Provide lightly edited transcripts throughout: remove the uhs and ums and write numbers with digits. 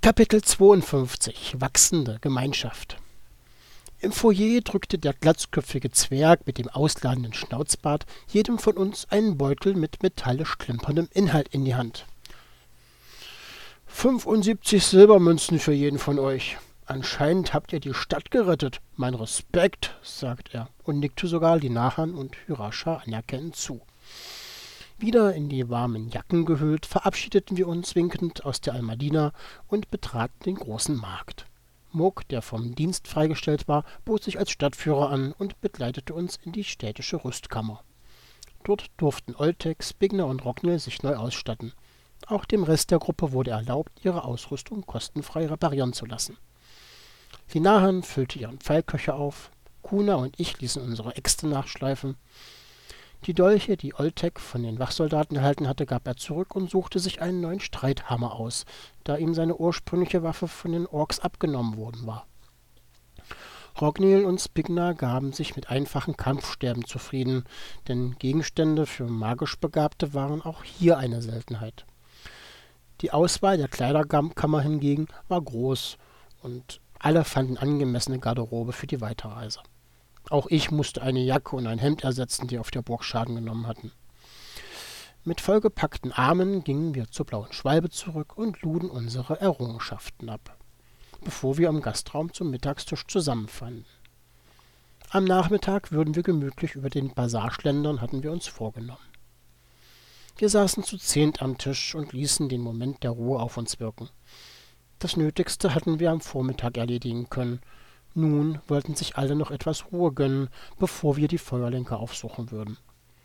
Kapitel 52 – Wachsende Gemeinschaft. Im Foyer drückte der glatzköpfige Zwerg mit dem ausladenden Schnauzbart jedem von uns einen Beutel mit metallisch klimperndem Inhalt in die Hand. 75 Silbermünzen für jeden von euch. Anscheinend habt ihr die Stadt gerettet. Mein Respekt, sagt er und nickte sogar Linahan und Hyrascha anerkennend zu. Wieder in die warmen Jacken gehüllt, verabschiedeten wir uns winkend aus der Almadina und betraten den großen Markt. Moog, der vom Dienst freigestellt war, bot sich als Stadtführer an und begleitete uns in die städtische Rüstkammer. Dort durften Oltek, Spigner und Rognil sich neu ausstatten. Auch dem Rest der Gruppe wurde erlaubt, ihre Ausrüstung kostenfrei reparieren zu lassen. Linahan füllte ihren Pfeilköcher auf, Kuna und ich ließen unsere Äxte nachschleifen. Die Dolche, die Oltek von den Wachsoldaten erhalten hatte, gab er zurück und suchte sich einen neuen Streithammer aus, da ihm seine ursprüngliche Waffe von den Orks abgenommen worden war. Rognil und Spigner gaben sich mit einfachen Kampfstäben zufrieden, denn Gegenstände für magisch Begabte waren auch hier eine Seltenheit. Die Auswahl der Kleiderkammer hingegen war groß und alle fanden angemessene Garderobe für die Weiterreise. Auch ich musste eine Jacke und ein Hemd ersetzen, die auf der Burg Schaden genommen hatten. Mit vollgepackten Armen gingen wir zur Blauen Schwalbe zurück und luden unsere Errungenschaften ab, bevor wir im Gastraum zum Mittagstisch zusammenfanden. Am Nachmittag würden wir gemütlich über den Basar schlendern, hatten wir uns vorgenommen. Wir saßen zu 10 am Tisch und ließen den Moment der Ruhe auf uns wirken. Das Nötigste hatten wir am Vormittag erledigen können. Nun wollten sich alle noch etwas Ruhe gönnen, bevor wir die Feuerlenker aufsuchen würden.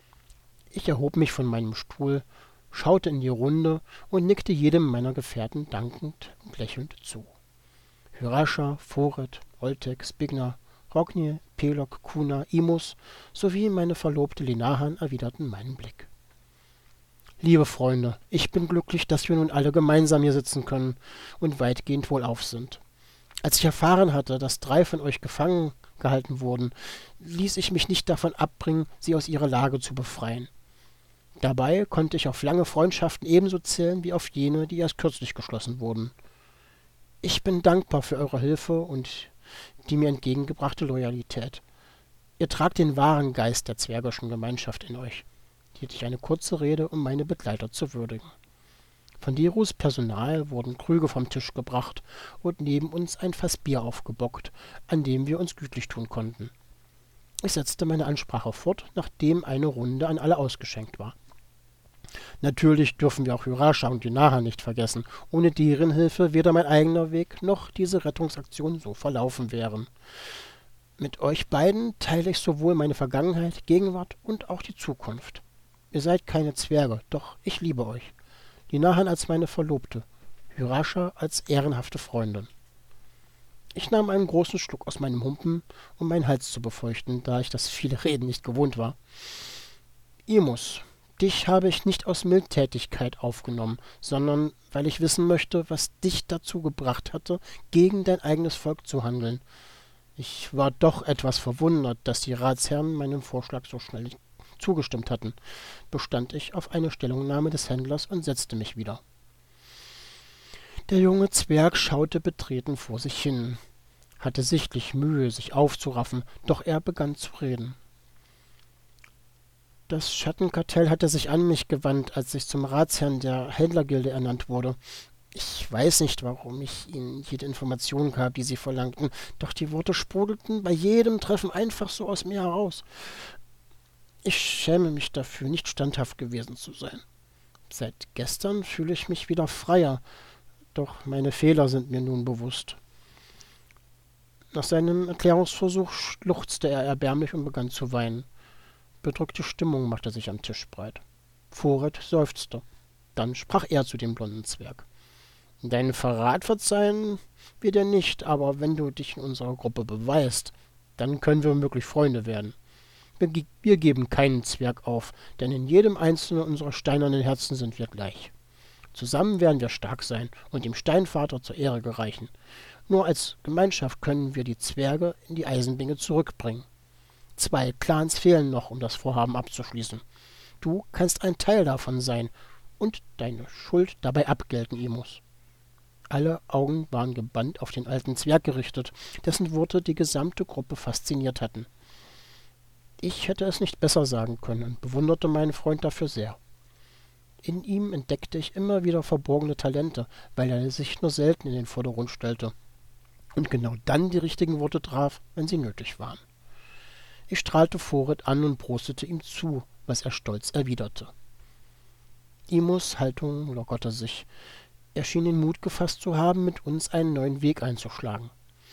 Ich erhob mich von meinem Stuhl, schaute in die Runde und nickte jedem meiner Gefährten dankend und lächelnd zu. Hyrascha, Foret, Oltek, Spigner, Rognil, Pelok, Kuna, Imus sowie meine Verlobte Linahan erwiderten meinen Blick. Liebe Freunde, ich bin glücklich, dass wir nun alle gemeinsam hier sitzen können und weitgehend wohlauf sind. Als ich erfahren hatte, dass 3 von euch gefangen gehalten wurden, ließ ich mich nicht davon abbringen, sie aus ihrer Lage zu befreien. Dabei konnte ich auf lange Freundschaften ebenso zählen wie auf jene, die erst kürzlich geschlossen wurden. Ich bin dankbar für eure Hilfe und die mir entgegengebrachte Loyalität. Ihr tragt den wahren Geist der zwergischen Gemeinschaft in euch, hielt ich eine kurze Rede, um meine Begleiter zu würdigen. Von Dirus Personal wurden Krüge vom Tisch gebracht und neben uns ein Fass Bier aufgebockt, an dem wir uns gütlich tun konnten. Ich setzte meine Ansprache fort, nachdem eine Runde an alle ausgeschenkt war. Natürlich dürfen wir auch Hyrascha und Linahan nicht vergessen, ohne deren Hilfe weder mein eigener Weg noch diese Rettungsaktion so verlaufen wären. Mit euch beiden teile ich sowohl meine Vergangenheit, Gegenwart und auch die Zukunft. Ihr seid keine Zwerge, doch ich liebe euch. Linahan als meine Verlobte, Hyrascha als ehrenhafte Freundin. Ich nahm einen großen Schluck aus meinem Humpen, um meinen Hals zu befeuchten, da ich das viele Reden nicht gewohnt war. Imus, dich habe ich nicht aus Mildtätigkeit aufgenommen, sondern weil ich wissen möchte, was dich dazu gebracht hatte, gegen dein eigenes Volk zu handeln. Ich war doch etwas verwundert, dass die Ratsherren meinem Vorschlag so schnell zugestimmt hatten, bestand ich auf eine Stellungnahme des Händlers und setzte mich wieder. Der junge Zwerg schaute betreten vor sich hin, hatte sichtlich Mühe, sich aufzuraffen, doch er begann zu reden. Das Schattenkartell hatte sich an mich gewandt, als ich zum Ratsherrn der Händlergilde ernannt wurde. Ich weiß nicht, warum ich ihnen jede Information gab, die sie verlangten, doch die Worte sprudelten bei jedem Treffen einfach so aus mir heraus. Ich schäme mich dafür, nicht standhaft gewesen zu sein. Seit gestern fühle ich mich wieder freier, doch meine Fehler sind mir nun bewusst. Nach seinem Erklärungsversuch schluchzte er erbärmlich und begann zu weinen. Bedrückte Stimmung machte sich am Tisch breit. Foret seufzte. Dann sprach er zu dem blonden Zwerg. Deinen Verrat verzeihen wir dir nicht, aber wenn du dich in unserer Gruppe beweist, dann können wir womöglich Freunde werden. Wir geben keinen Zwerg auf, denn in jedem einzelnen unserer steinernen Herzen sind wir gleich. Zusammen werden wir stark sein und dem Steinvater zur Ehre gereichen. Nur als Gemeinschaft können wir die Zwerge in die Eisenbinge zurückbringen. 2 Clans fehlen noch, um das Vorhaben abzuschließen. Du kannst ein Teil davon sein und deine Schuld dabei abgelten, Imus. Alle Augen waren gebannt auf den alten Zwerg gerichtet, dessen Worte die gesamte Gruppe fasziniert hatten. Ich hätte es nicht besser sagen können und bewunderte meinen Freund dafür sehr. In ihm entdeckte ich immer wieder verborgene Talente, weil er sich nur selten in den Vordergrund stellte und genau dann die richtigen Worte traf, wenn sie nötig waren. Ich strahlte Vorrit an und prostete ihm zu, was er stolz erwiderte. Imos Haltung lockerte sich. Er schien den Mut gefasst zu haben, mit uns einen neuen Weg einzuschlagen.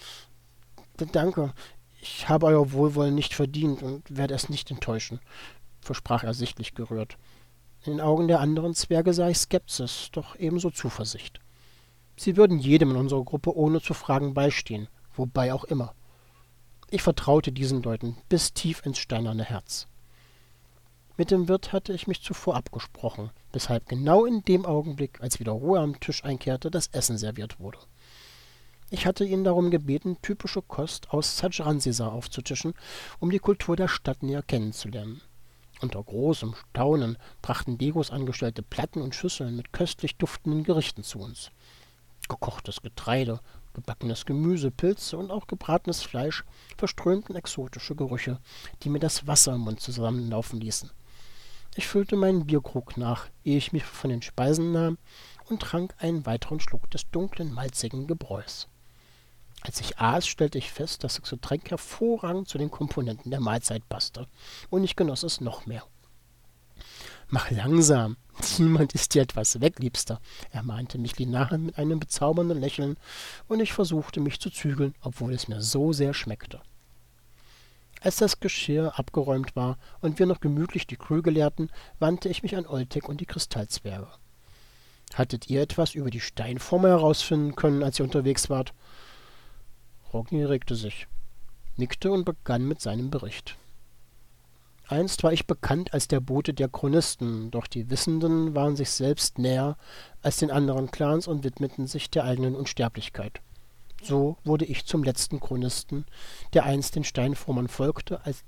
»Danke, ich habe euer Wohlwollen nicht verdient und werde es nicht enttäuschen«, versprach er sichtlich gerührt. In den Augen der anderen Zwerge sah ich Skepsis, doch ebenso Zuversicht. Sie würden jedem in unserer Gruppe ohne zu fragen beistehen, wobei auch immer. Ich vertraute diesen Leuten bis tief ins steinerne Herz. Mit dem Wirt hatte ich mich zuvor abgesprochen, weshalb genau in dem Augenblick, als wieder Ruhe am Tisch einkehrte, das Essen serviert wurde. Ich hatte ihn darum gebeten, typische Kost aus Zadranzisar aufzutischen, um die Kultur der Stadt näher kennenzulernen. Unter großem Staunen brachten Degos Angestellte Platten und Schüsseln mit köstlich duftenden Gerichten zu uns. Gekochtes Getreide, gebackenes Gemüse, Pilze und auch gebratenes Fleisch verströmten exotische Gerüche, die mir das Wasser im Mund zusammenlaufen ließen. Ich füllte meinen Bierkrug nach, ehe ich mich von den Speisen nahm, und trank einen weiteren Schluck des dunklen, malzigen Gebräus. Als ich aß, stellte ich fest, dass das Getränk hervorragend zu den Komponenten der Mahlzeit passte, und ich genoss es noch mehr. »Mach langsam, niemand isst dir etwas weg, Liebster«, ermahnte mich Linahan mit einem bezaubernden Lächeln, und ich versuchte mich zu zügeln, obwohl es mir so sehr schmeckte. Als das Geschirr abgeräumt war und wir noch gemütlich die Krüge leerten, wandte ich mich an Oltek und die Kristallzwerge. »Hattet ihr etwas über die Steinformer herausfinden können, als ihr unterwegs wart?« Rogni regte sich, nickte und begann mit seinem Bericht. »Einst war ich bekannt als der Bote der Chronisten, doch die Wissenden waren sich selbst näher als den anderen Clans und widmeten sich der eigenen Unsterblichkeit. So wurde ich zum letzten Chronisten, der einst den Steinformern folgte, als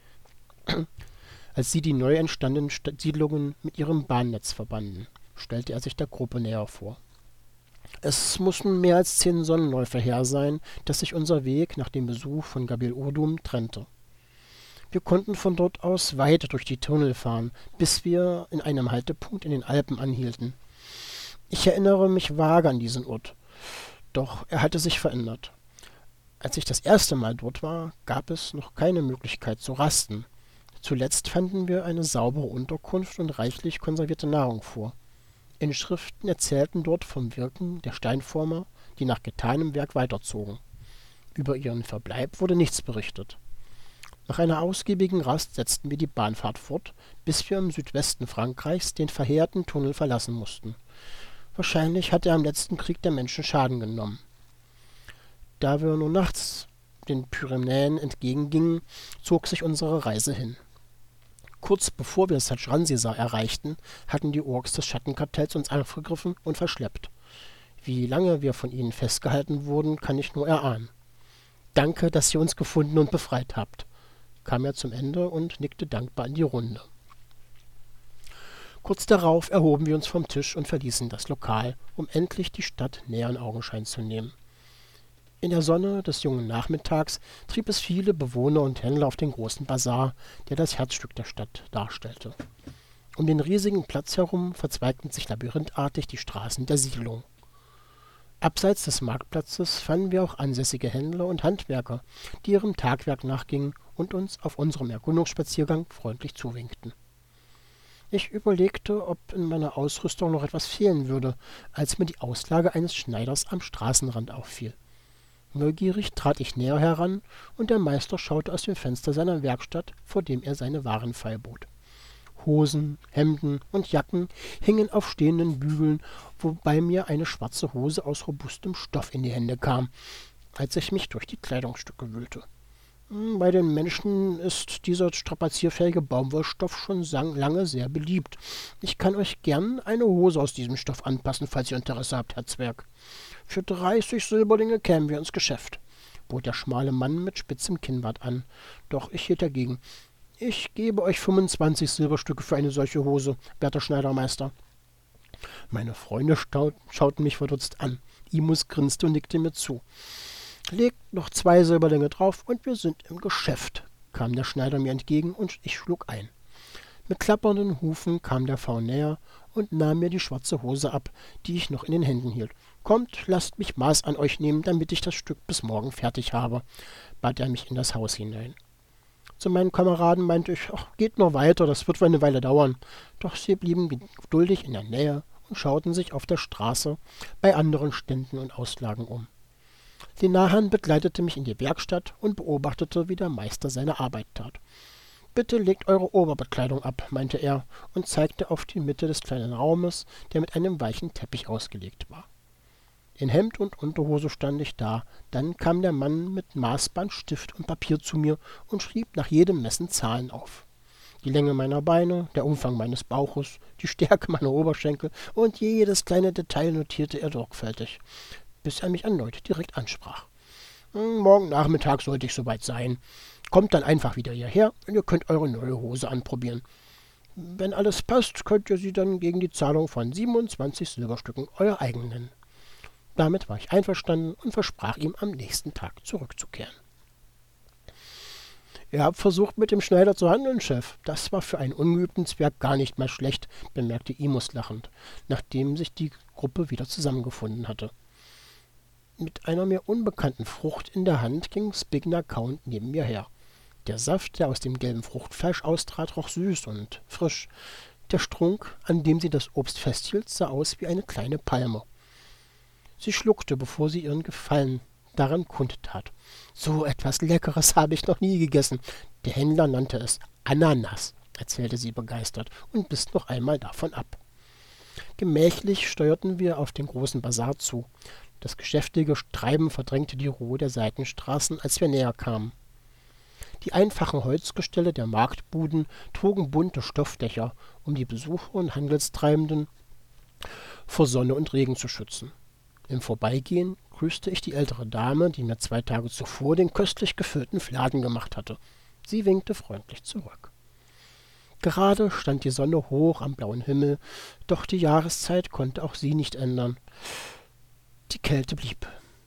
sie die neu entstandenen Siedlungen mit ihrem Bahnnetz verbanden«, stellte er sich der Gruppe näher vor. »Es muss nun mehr als 10 Sonnenläufe her sein, dass sich unser Weg nach dem Besuch von Gabil Urdum trennte. Wir konnten von dort aus weit durch die Tunnel fahren, bis wir in einem Haltepunkt in den Alpen anhielten. Ich erinnere mich vage an diesen Ort, doch er hatte sich verändert. Als ich das erste Mal dort war, gab es noch keine Möglichkeit zu rasten. Zuletzt fanden wir eine saubere Unterkunft und reichlich konservierte Nahrung vor. Inschriften erzählten dort vom Wirken der Steinformer, die nach getanem Werk weiterzogen. Über ihren Verbleib wurde nichts berichtet. Nach einer ausgiebigen Rast setzten wir die Bahnfahrt fort, bis wir im Südwesten Frankreichs den verheerten Tunnel verlassen mussten. Wahrscheinlich hatte er am letzten Krieg der Menschen Schaden genommen. Da wir nur nachts den Pyrenäen entgegengingen, zog sich unsere Reise hin. Kurz bevor wir Zadranzisar erreichten, hatten die Orks des Schattenkartells uns aufgegriffen und verschleppt. Wie lange wir von ihnen festgehalten wurden, kann ich nur erahnen. »Danke, dass ihr uns gefunden und befreit habt«, kam er zum Ende und nickte dankbar in die Runde. Kurz darauf erhoben wir uns vom Tisch und verließen das Lokal, um endlich die Stadt näher in Augenschein zu nehmen. In der Sonne des jungen Nachmittags trieb es viele Bewohner und Händler auf den großen Basar, der das Herzstück der Stadt darstellte. Um den riesigen Platz herum verzweigten sich labyrinthartig die Straßen der Siedlung. Abseits des Marktplatzes fanden wir auch ansässige Händler und Handwerker, die ihrem Tagwerk nachgingen und uns auf unserem Erkundungsspaziergang freundlich zuwinkten. Ich überlegte, ob in meiner Ausrüstung noch etwas fehlen würde, als mir die Auslage eines Schneiders am Straßenrand auffiel. Neugierig trat ich näher heran, und der Meister schaute aus dem Fenster seiner Werkstatt, vor dem er seine Waren feilbot. Hosen, Hemden und Jacken hingen auf stehenden Bügeln, wobei mir eine schwarze Hose aus robustem Stoff in die Hände kam, als ich mich durch die Kleidungsstücke wühlte. Bei den Menschen ist dieser strapazierfähige Baumwollstoff schon lange sehr beliebt. Ich kann euch gern eine Hose aus diesem Stoff anpassen, falls ihr Interesse habt, Herr Zwerg. Für 30 Silberlinge kämen wir ins Geschäft«, bot der schmale Mann mit spitzem Kinnbart an. Doch ich hielt dagegen. »Ich gebe euch 25 Silberstücke für eine solche Hose, werter Schneidermeister.« Meine Freunde schauten mich verdutzt an. Imus grinste und nickte mir zu. Legt noch 2 Silberlinge drauf und wir sind im Geschäft, kam der Schneider mir entgegen und ich schlug ein. Mit klappernden Hufen kam der Faun näher und nahm mir die schwarze Hose ab, die ich noch in den Händen hielt. Kommt, lasst mich Maß an euch nehmen, damit ich das Stück bis morgen fertig habe, bat er mich in das Haus hinein. Zu meinen Kameraden meinte ich, ach, geht nur weiter, das wird wohl eine Weile dauern. Doch sie blieben geduldig in der Nähe und schauten sich auf der Straße bei anderen Ständen und Auslagen um. Die Nahan begleitete mich in die Werkstatt und beobachtete, wie der Meister seine Arbeit tat. »Bitte legt eure Oberbekleidung ab«, meinte er und zeigte auf die Mitte des kleinen Raumes, der mit einem weichen Teppich ausgelegt war. In Hemd und Unterhose stand ich da, dann kam der Mann mit Maßband, Stift und Papier zu mir und schrieb nach jedem Messen Zahlen auf. Die Länge meiner Beine, der Umfang meines Bauches, die Stärke meiner Oberschenkel und jedes kleine Detail notierte er sorgfältig, bis er mich erneut direkt ansprach. »Morgen Nachmittag sollte ich soweit sein. Kommt dann einfach wieder hierher und ihr könnt eure neue Hose anprobieren. Wenn alles passt, könnt ihr sie dann gegen die Zahlung von 27 Silberstücken euer eigen nennen.« Damit war ich einverstanden und versprach ihm, am nächsten Tag zurückzukehren. »Ihr habt versucht, mit dem Schneider zu handeln, Chef. Das war für einen ungeübten Zwerg gar nicht mal schlecht«, bemerkte Imus lachend, nachdem sich die Gruppe wieder zusammengefunden hatte. Mit einer mir unbekannten Frucht in der Hand ging Spigna kauend neben mir her. Der Saft, der aus dem gelben Fruchtfleisch austrat, roch süß und frisch. Der Strunk, an dem sie das Obst festhielt, sah aus wie eine kleine Palme. Sie schluckte, bevor sie ihren Gefallen daran kundtat. »So etwas Leckeres habe ich noch nie gegessen. Der Händler nannte es Ananas«, erzählte sie begeistert und biss noch einmal davon ab. Gemächlich steuerten wir auf den großen Basar zu. Das geschäftige Treiben verdrängte die Ruhe der Seitenstraßen, als wir näher kamen. Die einfachen Holzgestelle der Marktbuden trugen bunte Stoffdächer, um die Besucher und Handelstreibenden vor Sonne und Regen zu schützen. Im Vorbeigehen grüßte ich die ältere Dame, die mir 2 Tage zuvor den köstlich gefüllten Fladen gemacht hatte. Sie winkte freundlich zurück. Gerade stand die Sonne hoch am blauen Himmel, doch die Jahreszeit konnte auch sie nicht ändern. Die Kälte blieb.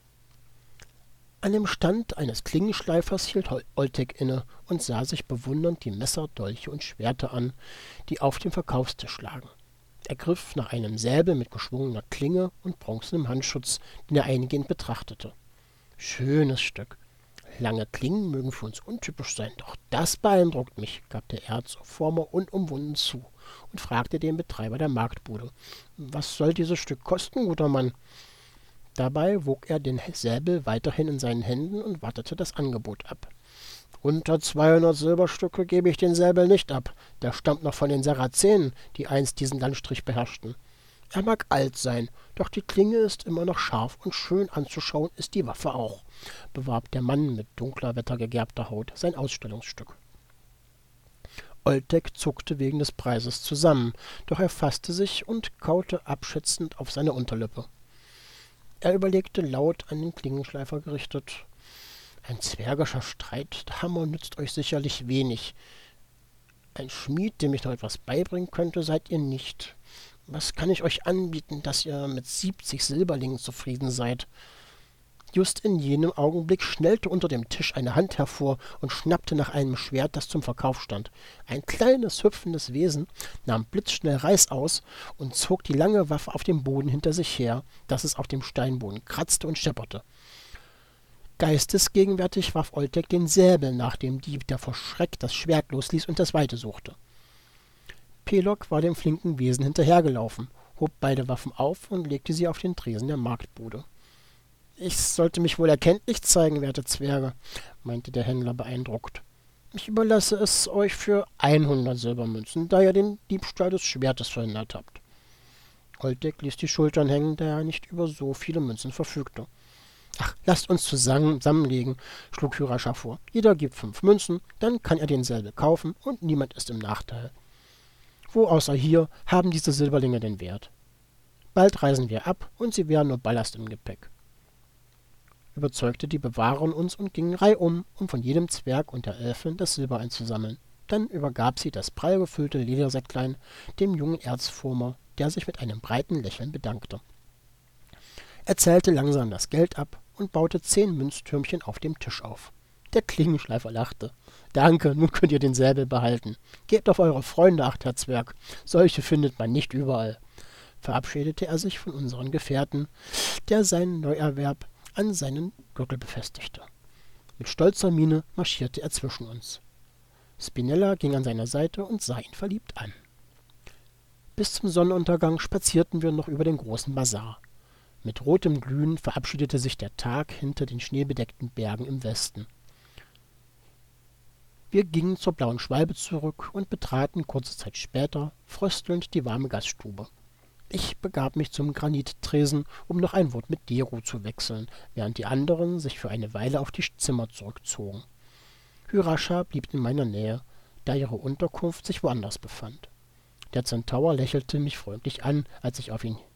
An dem Stand eines Klingenschleifers hielt Oltek inne und sah sich bewundernd die Messer, Dolche und Schwerter an, die auf dem Verkaufstisch lagen. Er griff nach einem Säbel mit geschwungener Klinge und bronzenem Handschutz, den er eingehend betrachtete. »Schönes Stück. Lange Klingen mögen für uns untypisch sein, doch das beeindruckt mich«, gab der Erzformer unumwunden zu und fragte den Betreiber der Marktbude. »Was soll dieses Stück kosten, guter Mann?« Dabei wog er den Säbel weiterhin in seinen Händen und wartete das Angebot ab. »Unter 200 Silberstücke gebe ich den Säbel nicht ab. Der stammt noch von den Sarazenen, die einst diesen Landstrich beherrschten. Er mag alt sein, doch die Klinge ist immer noch scharf und schön anzuschauen ist die Waffe auch«, bewarb der Mann mit dunkler, wettergegerbter Haut sein Ausstellungsstück. Oltek zuckte wegen des Preises zusammen, doch er fasste sich und kaute abschätzend auf seine Unterlippe. Er überlegte laut, an den Klingenschleifer gerichtet. »Ein zwergischer Streithammer nützt euch sicherlich wenig. Ein Schmied, dem ich noch etwas beibringen könnte, seid ihr nicht. Was kann ich euch anbieten, dass ihr mit 70 Silberlingen zufrieden seid?« Just in jenem Augenblick schnellte unter dem Tisch eine Hand hervor und schnappte nach einem Schwert, das zum Verkauf stand. Ein kleines, hüpfendes Wesen nahm blitzschnell Reißaus und zog die lange Waffe auf dem Boden hinter sich her, dass es auf dem Steinboden kratzte und schepperte. Geistesgegenwärtig warf Oltek den Säbel nach dem Dieb, der vor Schreck das Schwert losließ und das Weite suchte. Pelok war dem flinken Wesen hinterhergelaufen, hob beide Waffen auf und legte sie auf den Tresen der Marktbude. »Ich sollte mich wohl erkenntlich zeigen, werte Zwerge«, meinte der Händler beeindruckt. »Ich überlasse es euch für 100 Silbermünzen, da ihr den Diebstahl des Schwertes verhindert habt.« Oltek ließ die Schultern hängen, da er nicht über so viele Münzen verfügte. »Ach, lasst uns zusammenlegen«, schlug Hyrascha vor. »Jeder gibt 5 Münzen, dann kann er den Säbel kaufen und niemand ist im Nachteil. Wo außer hier haben diese Silberlinge den Wert? Bald reisen wir ab und sie wären nur Ballast im Gepäck.« Überzeugte die Bewahrerin uns und ging reihum, um von jedem Zwerg und der Elfin das Silber einzusammeln. Dann übergab sie das prall gefüllte Ledersäcklein dem jungen Erzformer, der sich mit einem breiten Lächeln bedankte. Er zählte langsam das Geld ab und baute 10 Münztürmchen auf dem Tisch auf. Der Klingenschleifer lachte. »Danke, nun könnt ihr den Säbel behalten. Gebt auf eure Freunde acht, Herr Zwerg. Solche findet man nicht überall.« Verabschiedete er sich von unseren Gefährten, der seinen Neuerwerb an seinen Gürtel befestigte. Mit stolzer Miene marschierte er zwischen uns. Spinella ging an seiner Seite und sah ihn verliebt an. Bis zum Sonnenuntergang spazierten wir noch über den großen Basar. Mit rotem Glühen verabschiedete sich der Tag hinter den schneebedeckten Bergen im Westen. Wir gingen zur Blauen Schwalbe zurück und betraten kurze Zeit später fröstelnd die warme Gaststube. Ich begab mich zum Granittresen, um noch ein Wort mit Dero zu wechseln, während die anderen sich für eine Weile auf die Zimmer zurückzogen. Hyrascha blieb in meiner Nähe, da ihre Unterkunft sich woanders befand. Der Zentaur lächelte mich freundlich an, als ich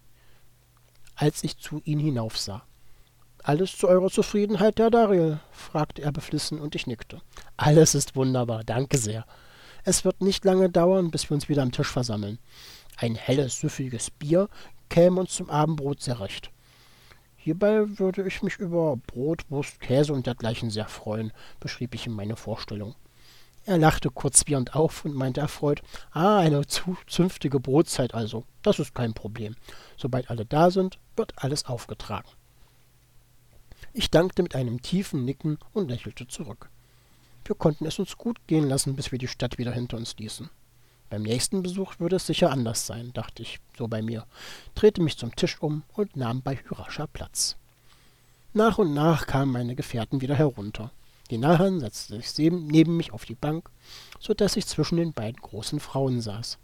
zu ihnen hinaufsah. »Alles zu eurer Zufriedenheit, Herr Dariel?« fragte er beflissen, und ich nickte. »Alles ist wunderbar, danke sehr. Es wird nicht lange dauern, bis wir uns wieder am Tisch versammeln. Ein helles, süffiges Bier käme uns zum Abendbrot sehr recht. Hierbei würde ich mich über Brot, Wurst, Käse und dergleichen sehr freuen«, beschrieb ich ihm meine Vorstellung. Er lachte kurzwiehernd auf und meinte erfreut, eine zünftige Brotzeit also, das ist kein Problem. Sobald alle da sind, wird alles aufgetragen. Ich dankte mit einem tiefen Nicken und lächelte zurück. Wir konnten es uns gut gehen lassen, bis wir die Stadt wieder hinter uns ließen. Beim nächsten Besuch würde es sicher anders sein, dachte ich so bei mir, drehte mich zum Tisch um und nahm bei Hyrascha Platz. Nach und nach kamen meine Gefährten wieder herunter. Die Nahan setzte sich neben mich auf die Bank, so dass ich zwischen den beiden großen Frauen saß.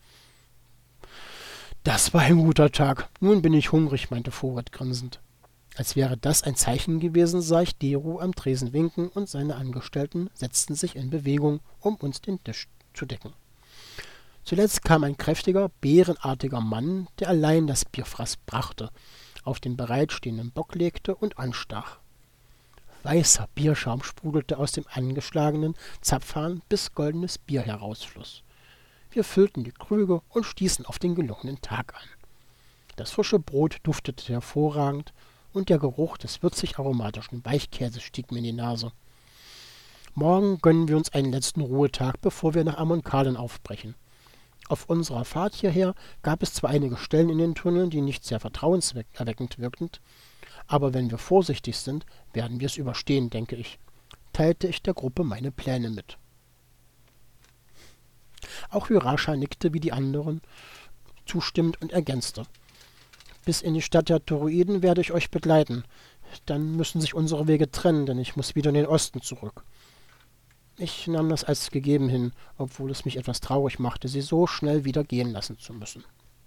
»Das war ein guter Tag. Nun bin ich hungrig«, meinte Vorrat grinsend. Als wäre das ein Zeichen gewesen, sah ich Dero am Tresen winken und seine Angestellten setzten sich in Bewegung, um uns den Tisch zu decken. Zuletzt kam ein kräftiger, bärenartiger Mann, der allein das Bierfass brachte, auf den bereitstehenden Bock legte und anstach. Weißer Bierschaum sprudelte aus dem angeschlagenen Zapfhahn, bis goldenes Bier herausfloss. Wir füllten die Krüge und stießen auf den gelungenen Tag an. Das frische Brot duftete hervorragend, und der Geruch des würzig-aromatischen Weichkäses stieg mir in die Nase. Morgen gönnen wir uns einen letzten Ruhetag, bevor wir nach Amonkalen aufbrechen. Auf unserer Fahrt hierher gab es zwar einige Stellen in den Tunneln, die nicht sehr vertrauenserweckend wirkten, aber wenn wir vorsichtig sind, werden wir es überstehen, denke ich, teilte ich der Gruppe meine Pläne mit. Auch Hyrascha nickte wie die anderen, zustimmend und ergänzte. Bis in die Stadt der Tauroiden werde ich euch begleiten. Dann müssen sich unsere Wege trennen, denn ich muss wieder in den Osten zurück. Ich nahm das als gegeben hin, obwohl es mich etwas traurig machte, sie so schnell wieder gehen lassen zu müssen.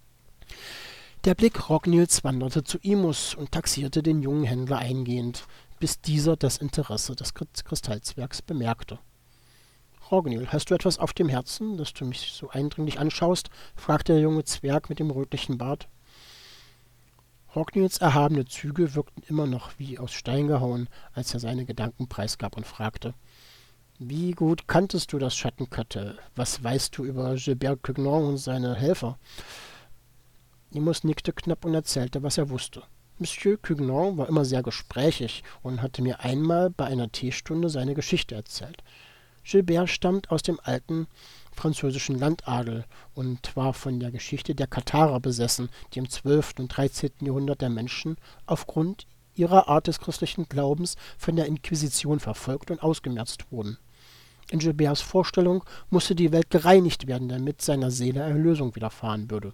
Der Blick Rognils wanderte zu Imus und taxierte den jungen Händler eingehend, bis dieser das Interesse des Kristallzwergs bemerkte. »Rognil, hast du etwas auf dem Herzen, dass du mich so eindringlich anschaust?« fragte der junge Zwerg mit dem rötlichen Bart. Rognils erhabene Züge wirkten immer noch wie aus Stein gehauen, als er seine Gedanken preisgab und fragte, »Wie gut kanntest du das Schattenkartell? Was weißt du über Gilbert Cugnon und seine Helfer?« Imus nickte knapp und erzählte, was er wusste. Monsieur Cugnon war immer sehr gesprächig und hatte mir einmal bei einer Teestunde seine Geschichte erzählt. Gilbert stammt aus dem alten französischen Landadel und war von der Geschichte der Katharer besessen, die im 12. und 13. Jahrhundert der Menschen aufgrund ihrer Art des christlichen Glaubens von der Inquisition verfolgt und ausgemerzt wurden. In Gilberts Vorstellung musste die Welt gereinigt werden, damit seiner Seele Erlösung widerfahren würde.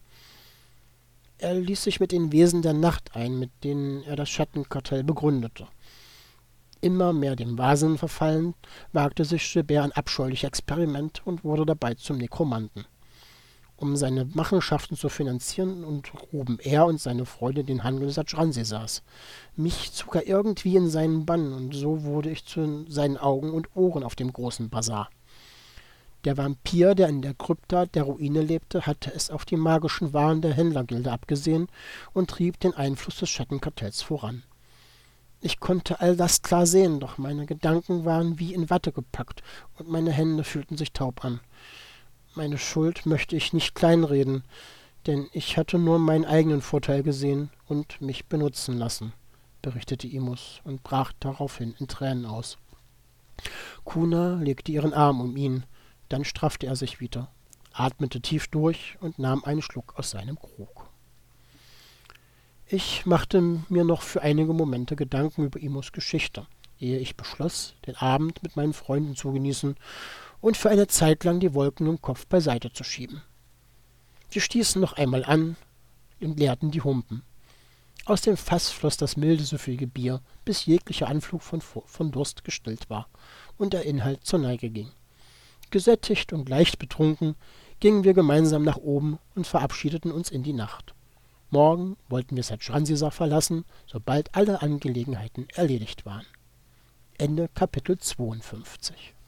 Er ließ sich mit den Wesen der Nacht ein, mit denen er das Schattenkartell begründete. Immer mehr dem Wahnsinn verfallen, wagte sich Gilbert an abscheuliche Experimente und wurde dabei zum Nekromanten. Um seine Machenschaften zu finanzieren, untergruben er und seine Freunde den Handel des Adjransesas. Mich zog er irgendwie in seinen Bann, und so wurde ich zu seinen Augen und Ohren auf dem großen Basar. Der Vampir, der in der Krypta der Ruine lebte, hatte es auf die magischen Waren der Händlergilde abgesehen und trieb den Einfluss des Schattenkartells voran. Ich konnte all das klar sehen, doch meine Gedanken waren wie in Watte gepackt und meine Hände fühlten sich taub an. Meine Schuld möchte ich nicht kleinreden. denn ich hatte nur meinen eigenen Vorteil gesehen und mich benutzen lassen, berichtete Imus und brach daraufhin in Tränen aus. Kuna legte ihren Arm um ihn, dann straffte er sich wieder, atmete tief durch und nahm einen Schluck aus seinem Krug. Ich machte mir noch für einige Momente Gedanken über Imus Geschichte, ehe ich beschloss, den Abend mit meinen Freunden zu genießen und für eine Zeit lang die Wolken im Kopf beiseite zu schieben. Wir stießen noch einmal an und leerten die Humpen. Aus dem Fass floss das milde, süffige Bier, bis jeglicher Anflug von Durst gestillt war und der Inhalt zur Neige ging. Gesättigt und leicht betrunken gingen wir gemeinsam nach oben und verabschiedeten uns in die Nacht. Morgen wollten wir Satschansisa verlassen, sobald alle Angelegenheiten erledigt waren. Ende Kapitel 52.